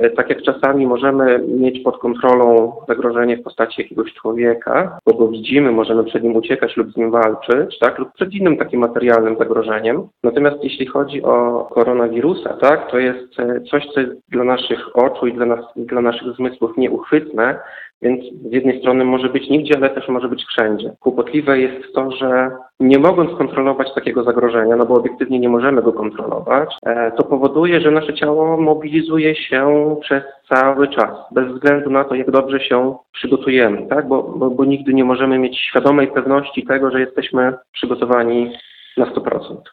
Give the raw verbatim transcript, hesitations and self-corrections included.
tak jak czasami możemy mieć pod kontrolą zagrożenie w postaci jakiegoś człowieka, bo go widzimy, możemy przed nim uciekać lub z nim walczyć, tak, lub przed innym takim materialnym zagrożeniem. Natomiast jeśli chodzi o koronawirusa, tak, to jest coś, co jest dla naszych oczu i dla nas, dla naszych zmysłów nieuchwytne, więc z jednej strony może być nigdzie, ale też może być wszędzie. Kłopotliwe jest to, że nie mogąc kontrolować takiego zagrożenia, no bo obiektywnie nie możemy go kontrolować, to powoduje, że nasze ciało mobilizuje się przez cały czas, bez względu na to, jak dobrze się przygotujemy, tak? Bo, bo, bo nigdy nie możemy mieć świadomej pewności tego, że jesteśmy przygotowani na sto procent.